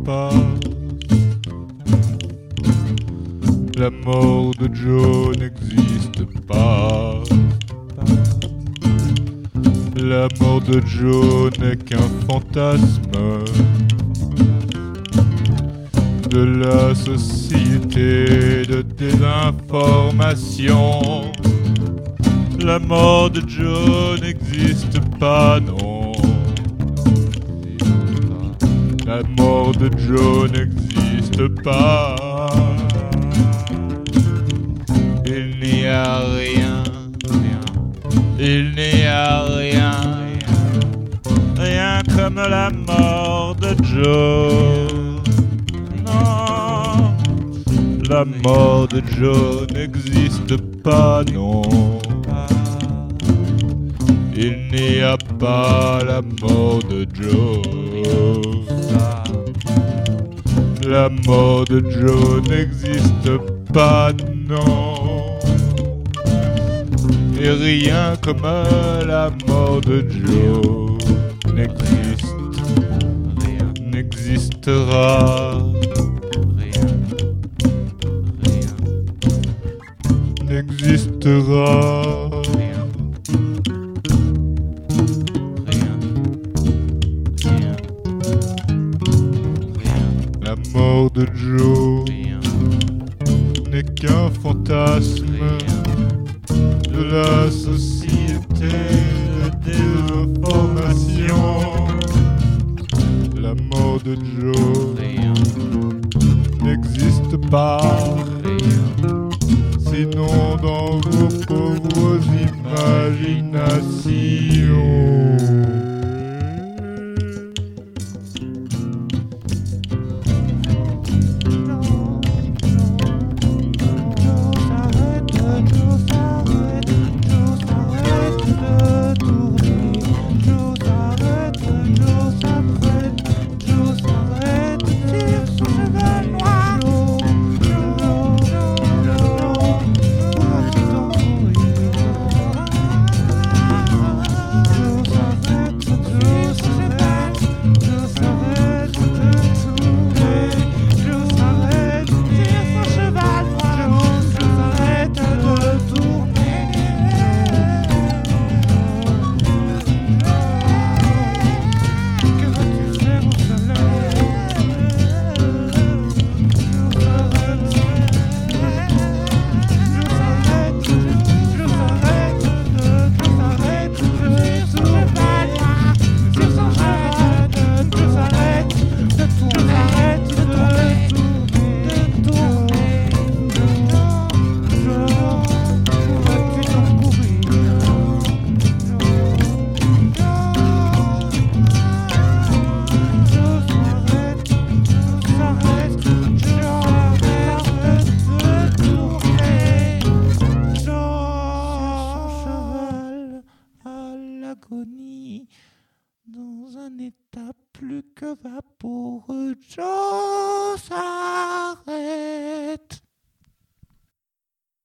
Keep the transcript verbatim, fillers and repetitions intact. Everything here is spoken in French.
pas. La mort de Joe n'existe pas. La mort de Joe n'est qu'un fantasme de la société de désinformation. La mort de Joe n'existe pas, non. La mort de Joe n'existe pas. Il n'y a rien, rien. Il n'y a rien, rien. Rien comme la mort de Joe. Non, la mort de Joe n'existe pas, non. Il n'y a pas la mort de Joe. La mort de Joe n'existe pas, non. Et rien comme la mort de Joe n'existe, rien n'existera. Rien, rien n'existera. La mort de Joe n'est qu'un fantasme de la société de désinformation. La mort de Joe n'existe pas, sinon dans vos pauvres imaginations. Dans un état plus que vaporeux, Joe s'arrête.